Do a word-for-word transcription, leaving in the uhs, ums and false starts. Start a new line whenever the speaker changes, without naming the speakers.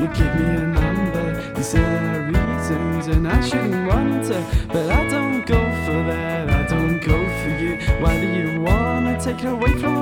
give me a number. These are reasons, and I shouldn't wonder, but I don't go for that, I don't go for you. Why do you wanna take away from